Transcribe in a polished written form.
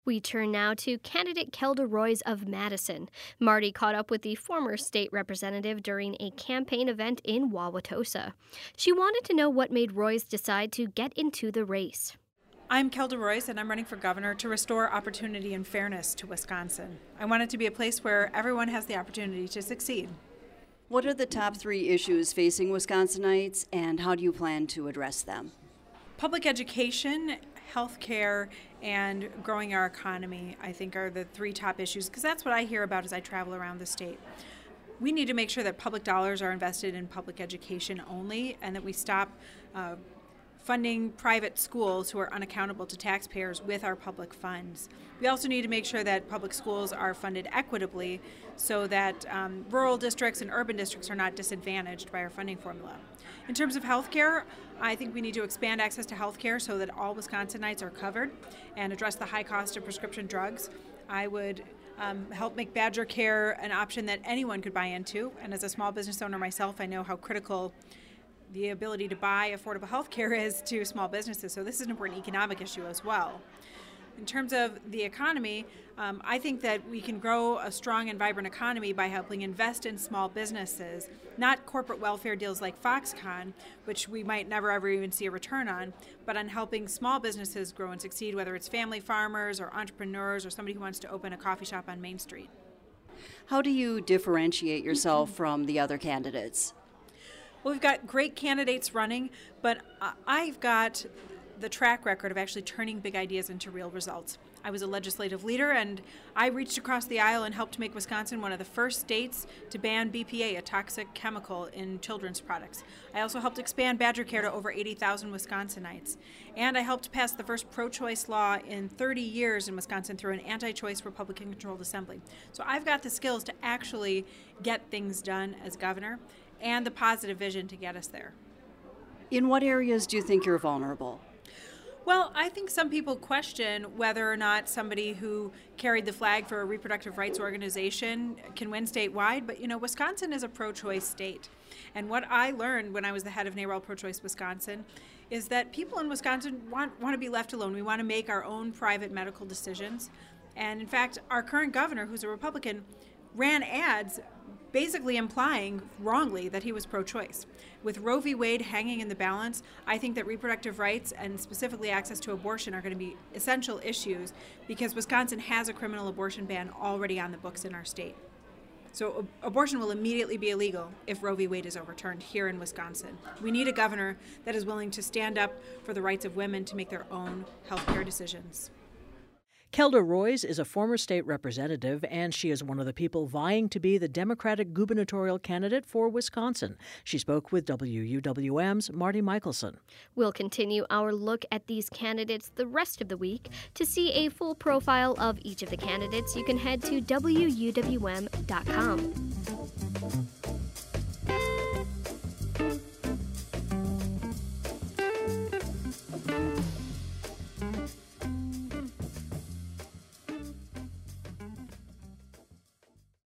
We turn now to candidate Kelda Roys of Madison. Marty caught up with the former state representative during a campaign event in Wauwatosa. She wanted to know what made Roys decide to get into the race. I'm Kelda Roys, and I'm running for governor to restore opportunity and fairness to Wisconsin. I want it to be a place where everyone has the opportunity to succeed. What are the top 3 issues facing Wisconsinites, and how do you plan to address them? Public education, healthcare, and growing our economy, I think, are the 3 top issues, because that's what I hear about as I travel around the state. We need to make sure that public dollars are invested in public education only, and that we stop funding private schools who are unaccountable to taxpayers with our public funds. We also need to make sure that public schools are funded equitably so that rural districts and urban districts are not disadvantaged by our funding formula. In terms of health care, I think we need to expand access to health care so that all Wisconsinites are covered and address the high cost of prescription drugs. I would help make Badger Care an option that anyone could buy into, and as a small business owner myself, I know how critical the ability to buy affordable health care is to small businesses, so this is an important economic issue as well. In terms of the economy, I think that we can grow a strong and vibrant economy by helping invest in small businesses, not corporate welfare deals like Foxconn, which we might never ever even see a return on, but on helping small businesses grow and succeed, whether it's family farmers or entrepreneurs or somebody who wants to open a coffee shop on Main Street. How do you differentiate yourself from the other candidates? Well, we've got great candidates running, but I've got the track record of actually turning big ideas into real results. I was a legislative leader, and I reached across the aisle and helped make Wisconsin one of the first states to ban BPA, a toxic chemical, in children's products. I also helped expand Badger Care to over 80,000 Wisconsinites. And I helped pass the first pro-choice law in 30 years in Wisconsin through an anti-choice Republican-controlled assembly. So I've got the skills to actually get things done as governor, and the positive vision to get us there. In what areas do you think you're vulnerable? Well, I think some people question whether or not somebody who carried the flag for a reproductive rights organization can win statewide, but Wisconsin is a pro-choice state. And what I learned when I was the head of NARAL Pro-Choice Wisconsin is that people in Wisconsin want to be left alone. We want to make our own private medical decisions. And in fact, our current governor, who's a Republican, ran ads basically implying wrongly that he was pro-choice. With Roe v. Wade hanging in the balance, I think that reproductive rights and specifically access to abortion are going to be essential issues because Wisconsin has a criminal abortion ban already on the books in our state. So abortion will immediately be illegal if Roe v. Wade is overturned here in Wisconsin. We need a governor that is willing to stand up for the rights of women to make their own health care decisions. Kelda Roys is a former state representative, and she is one of the people vying to be the Democratic gubernatorial candidate for Wisconsin. She spoke with WUWM's Marty Michelson. We'll continue our look at these candidates the rest of the week. To see a full profile of each of the candidates, you can head to WUWM.com.